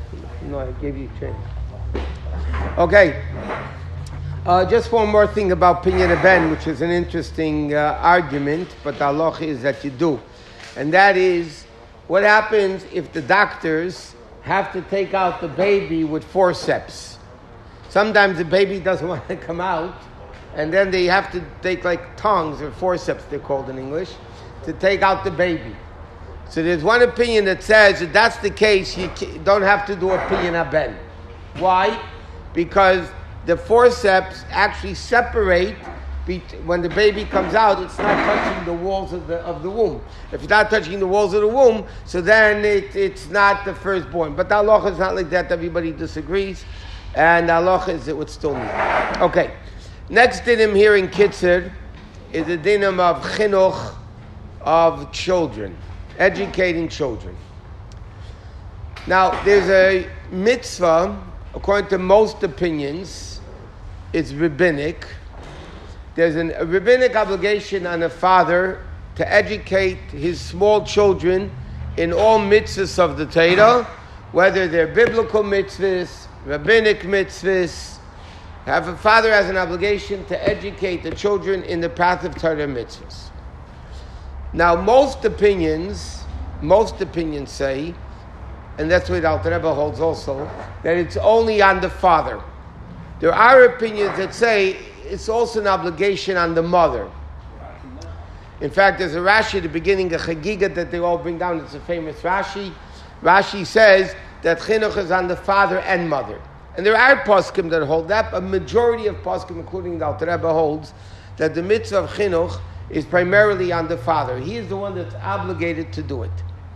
No, I gave you change. Okay. Just one more thing about Pinyan Ben, which is an interesting argument, but the halacha is that you do. And that is, what happens if the doctors have to take out the baby with forceps? Sometimes the baby doesn't want to come out, and then they have to take like tongs or forceps, they're called in English, to take out the baby. So there's one opinion that says if that's the case, you don't have to do a Pinyan Ben. Why? Because the forceps actually separate. When the baby comes out, it's not touching the walls of the womb. If it's not touching the walls of the womb, so then it's not the firstborn. But the halacha is not like that. Everybody disagrees. And the halacha is it would still need. Okay. Next dinim here in Kitzur is the dinim of chinuch of children. Educating children. Now, there's a mitzvah, according to most opinions, it's rabbinic. There's a rabbinic obligation on a father to educate his small children in all mitzvahs of the Torah, whether they're biblical mitzvahs, rabbinic mitzvahs. A father has an obligation to educate the children in the path of Torah mitzvahs. Now, most opinions say, and that's what Alter Rebbe holds also, that it's only on the father. There are opinions that say it's also an obligation on the mother. In fact, there's a Rashi at the beginning, a Chagiga that they all bring down. It's a famous Rashi. Rashi says that chinuch is on the father and mother. And there are poskim that hold that. A majority of poskim, including the Alter Rebbe, holds that the mitzvah of chinuch is primarily on the father. He is the one that's obligated to do it.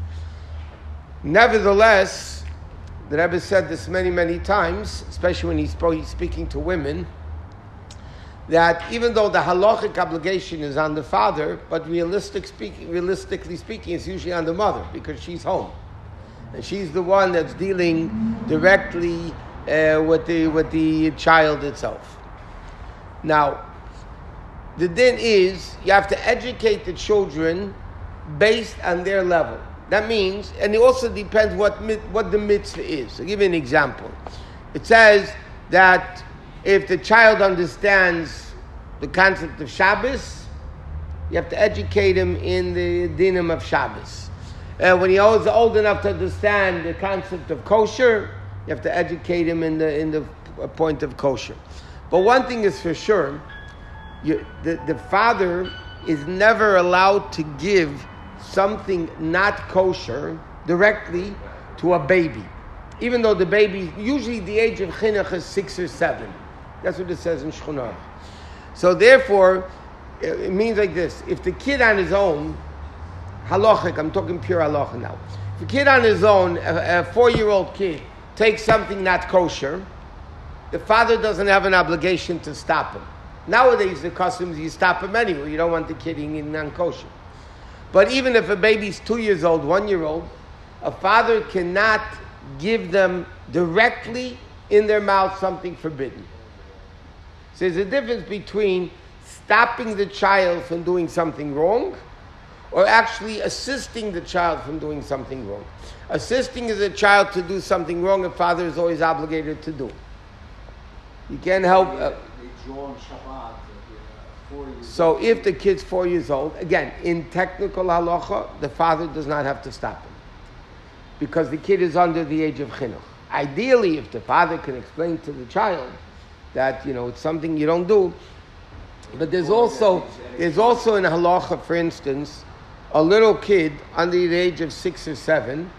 Nevertheless, the Rebbe said this many, many times, especially when he's speaking to women, that even though the halachic obligation is on the father, but realistically speaking, it's usually on the mother because she's home. And she's the one that's dealing directly with the child itself. Now, the din is you have to educate the children based on their level. That means, and it also depends what the mitzvah is. I'll give you an example. It says that if the child understands the concept of Shabbos, you have to educate him in the dinim of Shabbos. When he is old enough to understand the concept of kosher, you have to educate him in the point of kosher. But one thing is for sure, the father is never allowed to give something not kosher directly to a baby. Even though the baby, usually the age of chinuch is 6 or 7. That's what it says in Shulchan Aruch. So therefore, it means like this. If the kid on his own, halachic, I'm talking pure halacha now. If the kid on his own, a 4-year-old kid, takes something not kosher, the father doesn't have an obligation to stop him. Nowadays, the custom is you stop him anyway. You don't want the kid eating non-kosher. But even if a baby's 2 years old, 1 year old, a father cannot give them directly in their mouth something forbidden. So there's a difference between stopping the child from doing something wrong or actually assisting the child from doing something wrong. Assisting is a child to do something wrong, a father is always obligated to do. You can't help... So if the kid's 4 years old, again, in technical halacha, the father does not have to stop him because the kid is under the age of chinuch. Ideally, if the father can explain to the child that, it's something you don't do, but there's also in halacha, for instance, a little kid under the age of 6 or 7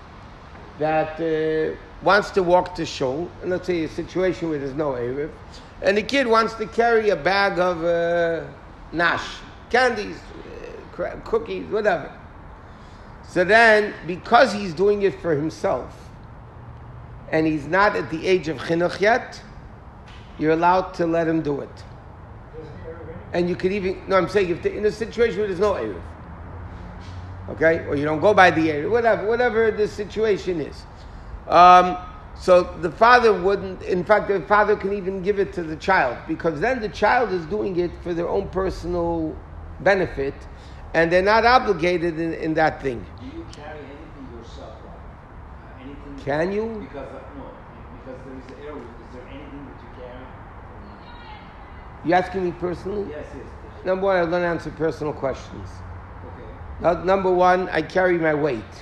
that wants to walk to shul, and let's say a situation where there's no Erev, and the kid wants to carry a bag of nash, candies, cookies, whatever. So then, because he's doing it for himself, and he's not at the age of chinuch yet, you're allowed to let him do it. And you could even, I'm saying, if in a situation where there's no Erev, okay, or you don't go by the Erev, whatever the situation is. So the father wouldn't, in fact, the father can even give it to the child, because then the child is doing it for their own personal benefit, and they're not obligated in that thing. Do you carry anything yourself, like anything? Can you? Because there is the airway. Is there anything that you carry? You asking me personally? Yes. Number one, I don't answer personal questions. Okay. Number one, I carry my weight. Okay.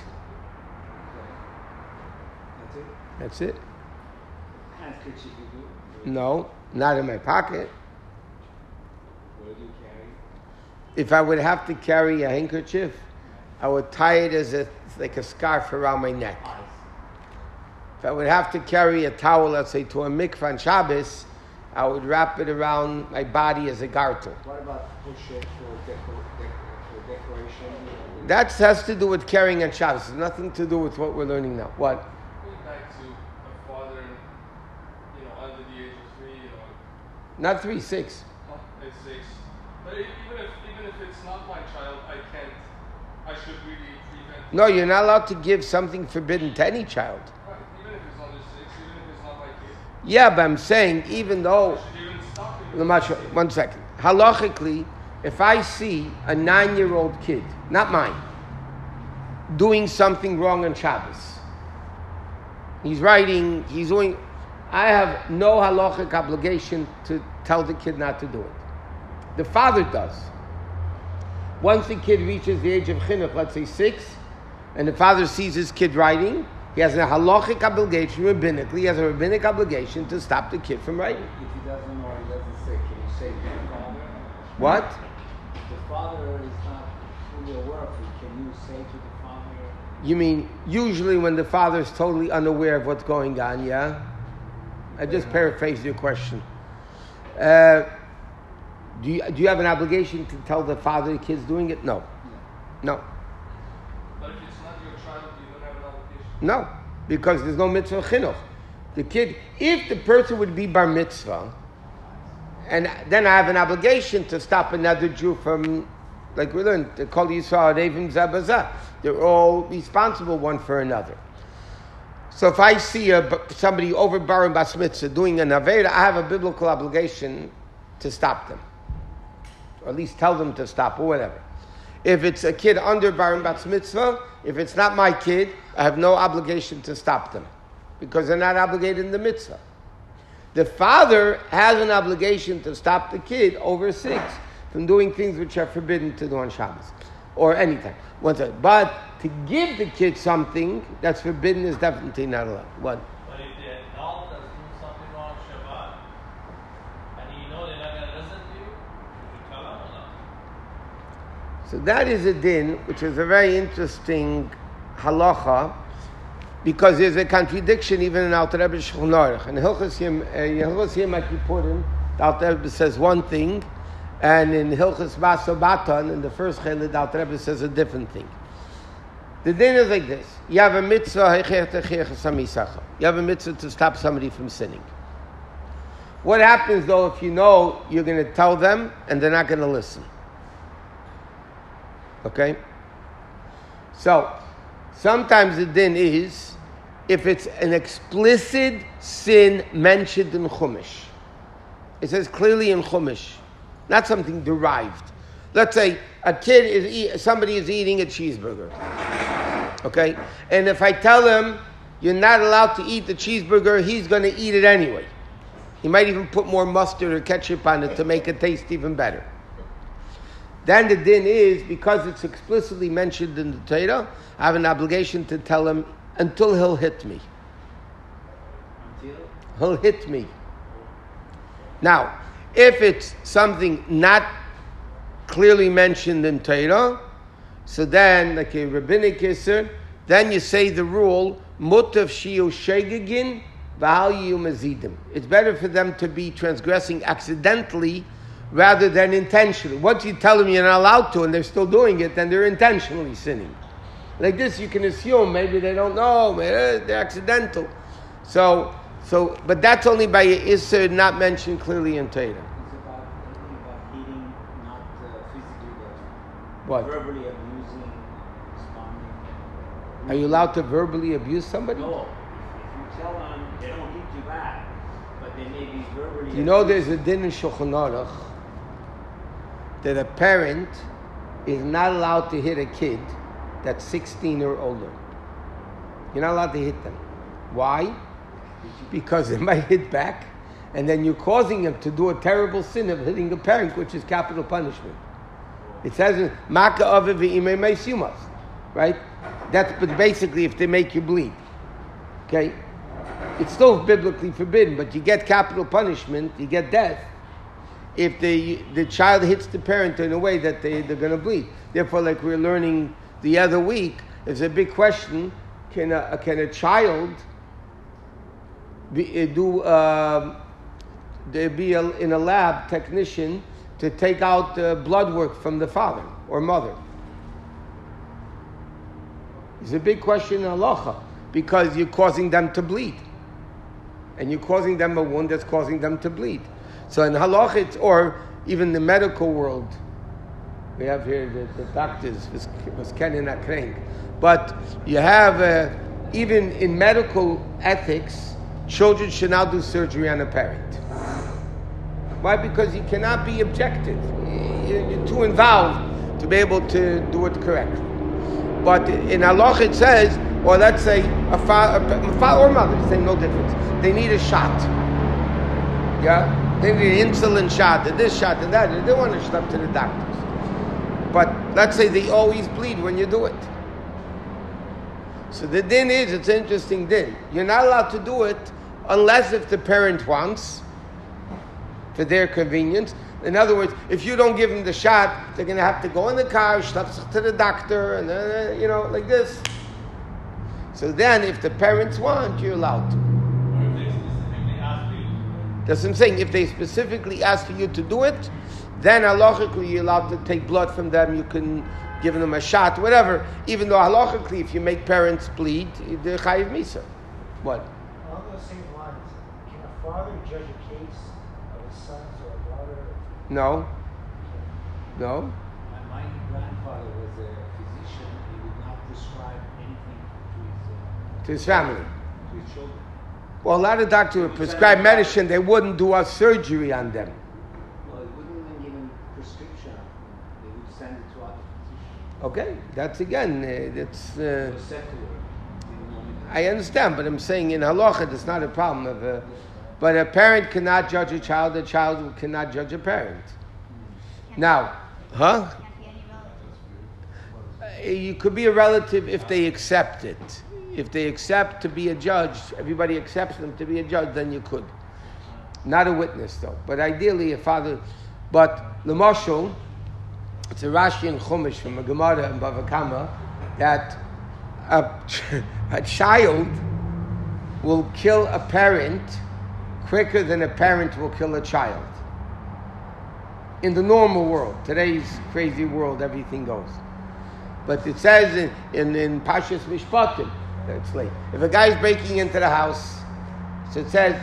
That's it? That's it. Handkerchief you do? No, not in my pocket. Where do you carry? If I would have to carry a handkerchief, I would tie it as like a scarf around my neck. If I would have to carry a towel, let's say, to a mikvah on Shabbos, I would wrap it around my body as a garter. What about push-it for decoration? That has to do with carrying on Shabbos. It's nothing to do with what we're learning now. What? Going back to a father, under the age of 3, Not 3, 6. It's 6. But even if it's not my child, I should really prevent. No, you're not allowed to give something forbidden to any child. Right, even if it's under 6, even if it's not my kid. Yeah, but I'm saying even though. I should even stop it. Lamasha, 1 second. Halachically, if I see a 9-year-old kid, not mine, doing something wrong on Shabbos, he's doing, I have no halachic obligation to tell the kid not to do it. The father does. Once the kid reaches the age of chinuch, let's say 6, and the father sees his kid writing, he has a halachic obligation, rabbinically, he has a rabbinic obligation to stop the kid from writing. If he doesn't know, he doesn't say, can you say to the father? What? If the father is not fully aware of it, can you say to the father? You mean usually when the father is totally unaware of what's going on, yeah? I just paraphrased your question. Do you have an obligation to tell the father the kid's doing it? No. No. But if it's not your child, you don't have an obligation. No. Because there's no mitzvah chinuch. The kid, if the person would be bar mitzvah, and then I have an obligation to stop another Jew from, like we learned, the Kol Yisrael Revim Zabazah. They're all responsible one for another. So if I see somebody over bar and bas mitzvah doing an avera, I have a biblical obligation to stop them. Or at least tell them to stop, or whatever. If it's a kid under bar and bas mitzvah, if it's not my kid, I have no obligation to stop them. Because they're not obligated in the mitzvah. The father has an obligation to stop the kid over 6 from doing things which are forbidden to do on Shabbos. Or anytime. But to give the kid something that's forbidden is definitely not allowed. What? But if the adult is doing something wrong Shabbat, and you know they're not going to listen to you, you tell them or not? So that is a din, which is a very interesting halacha, because there's a contradiction even in Alter Rebbe Shulchan Aruch. In Hilchos Yom Kippurim, the Alter Rebbe says one thing, and in Hilchos Maso Batan, in the first Chelid, the Alter Rebbe says a different thing. The din is like this: you have a mitzvah, you have a mitzvah to stop somebody from sinning. What happens though if you know you're going to tell them and they're not going to listen? Okay? So, sometimes the din is, if it's an explicit sin mentioned in Chumash. It says clearly in Chumash, not something derived. Let's say somebody is eating a cheeseburger. Okay? And if I tell him, you're not allowed to eat the cheeseburger, he's going to eat it anyway. He might even put more mustard or ketchup on it to make it taste even better. Then the din is, because it's explicitly mentioned in the Torah, I have an obligation to tell him until he'll hit me. Until? He'll hit me. Now, if it's something not clearly mentioned in Torah, so then, like a rabbinic isser, then you say the rule, mutav shiu shegegin v'hal yiyu mazidim. It's better for them to be transgressing accidentally rather than intentionally. Once you tell them you're not allowed to and they're still doing it, then they're intentionally sinning. Like this, you can assume maybe they don't know, they're accidental. So, but that's only by Isser not mentioned clearly in Torah. It's about hitting, not physically, but What? verbally abusing, responding. Are you allowed to verbally abuse somebody? No. If you tell them, they don't hit you back, but they may be verbally You know abusing. there's a din in Shulchan Aruch that a parent is not allowed to hit a kid that's 16 or older. You're not allowed to hit them. Why? Because they might hit back, and then you're causing them to do a terrible sin of hitting a parent, which is capital punishment. It says, "Maka aviv v'imei meisumas," right? That's but basically if they make you bleed. Okay, it's still biblically forbidden, but you get capital punishment, you get death if the child hits the parent in a way that they're going to bleed. Therefore, like we were learning the other week, it's a big question: can a child be in a lab technician to take out blood work from the father or mother? It's a big question in halacha because you're causing them to bleed, and you're causing them a wound that's causing them to bleed. So in halacha, it's, or even the medical world, we have here the doctors was kennen akrenk, but you have even in medical ethics, children should not do surgery on a parent. Why? Because you cannot be objective. You're too involved to be able to do it correctly. But in halacha it says, or let's say a father or mother, same no difference. They need a shot. Yeah, they need an insulin shot, and this shot, and that. They don't want to shut up to the doctors. But let's say they always bleed when you do it. So the din is, it's an interesting din. You're not allowed to do it unless if the parent wants, for their convenience. In other words, if you don't give them the shot, they're going to have to go in the car, to the doctor, and like this. So then, if the parents want, you're allowed to. Or if they specifically ask you. That's what I'm saying. If they specifically ask for you to do it, then halachically you're allowed to take blood from them. You can give them a shot, whatever. Even though halachically, if you make parents bleed, they're chayiv misa. What? Along those same lines, can a father judge a case of his sons or a daughter? No. No. My grandfather was a physician. He would not prescribe anything To his family. to his children. Well, a lot of doctors would prescribe medicine. They wouldn't do a surgery on them. Well, he wouldn't even give him prescription. They would send it to other physicians. Okay, that's again, it's... It was secular. They didn't want it. I understand, but I'm saying in halacha, it's not a problem. But a parent cannot judge a child cannot judge a parent. Now, huh? You could be a relative if they accept it. If they accept to be a judge, everybody accepts them to be a judge, then you could. Not a witness, though. But ideally, a father... But, l'mashal, it's a Rashi and Chumash from a Gemara in Bava Kama, that a child will kill a parent quicker than a parent will kill a child. In the normal world, today's crazy world, everything goes. But it says in Pashas Mishpatim, it's late. If a guy's breaking into the house, so it says,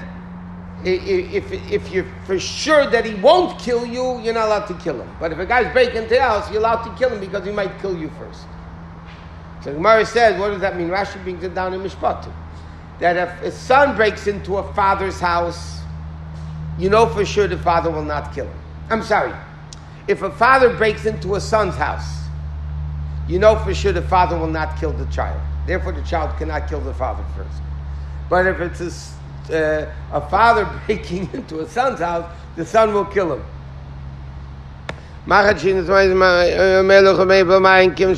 if you're for sure that he won't kill you, you're not allowed to kill him. But if a guy's breaking into the house, you're allowed to kill him because he might kill you first. So the Gemara says, what does that mean? Rashi brings it down in Mishpatim. That if a son breaks into a father's house, you know for sure the father will not kill him. I'm sorry. If a father breaks into a son's house, you know for sure the father will not kill the child. Therefore, the child cannot kill the father first. But if it's a father breaking into a son's house, the son will kill him. If